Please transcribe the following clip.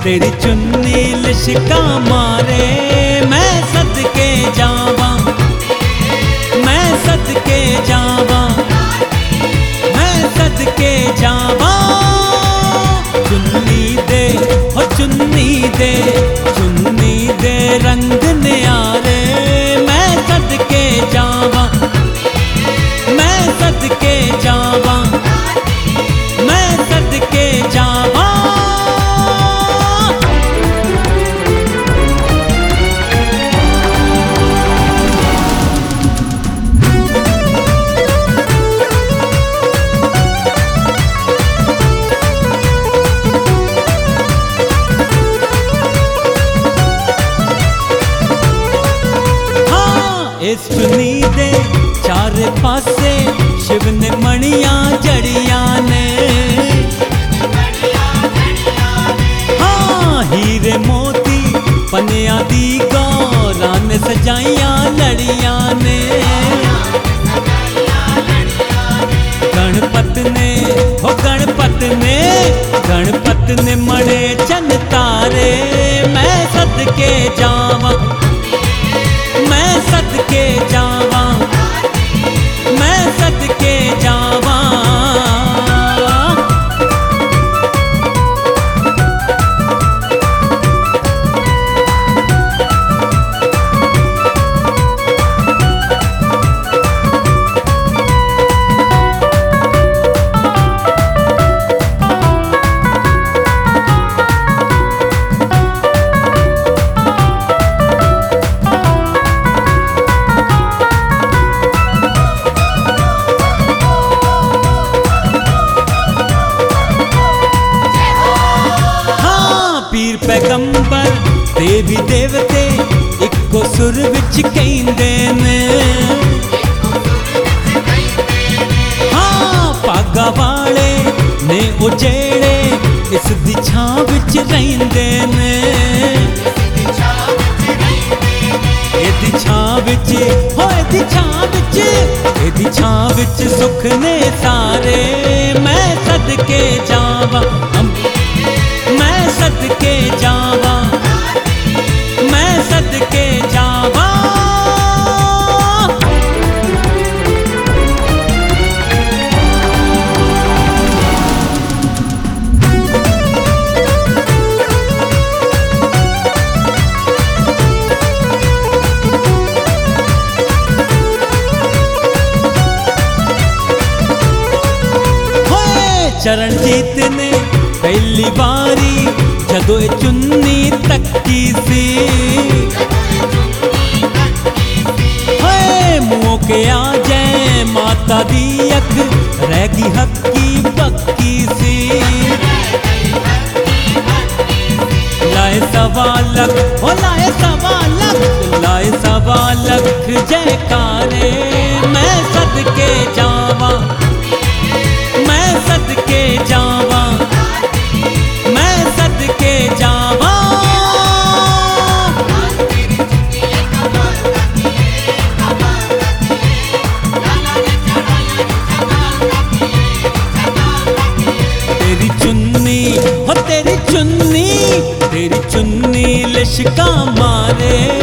तेरी चुन्नी लिशका मारे, मैं सदके जावा, मैं सदके जावा, मैं सदके जावा। चुन्नी दे हो चुन्नी दे, चुन्नी दे रंग न्यारे, मैं सदके जावा, मैं सदके जावा, मैं सदके जावा। इस चुन्नी दे चारे पासे शिव ने मणियां जड़ियां ने, हाँ हीरे मोती पनिया दी गौरां ने सजाइयां लड़ियां ने। गणपत ने हो गणपत ने, गणपत ने मणे चन तारे, मैं सदके जावा, मैं सदके जावा, मैं सदके जावा। पीर पैगंबर देवी देवते इक्को सुर विच कहंदे ने, हाँ पागा वाले ने उजेड़े इस दी छां विच रहिंदे ने। एदी छां विच हो एदी छां विच, एदी छां विच सुख ने सारे, मैं सदके जावा, मैं सदके जावा, मैं सदके जावा। चरणजीत ने पहली बारी जदों चुन्नी तक्की सी, मुँह के आ जाए माता दी अख रहगी हक्की पक्की सी। लाए सवा लख हो लाए सवा लख, लाए सवा लख जयकारे, मैं सदके जावा, मैं सदके जावा, मैं सदके जावा। तेरी चुन्नी हो तेरी चुन्नी, तेरी चुन्नी लिशका मारे,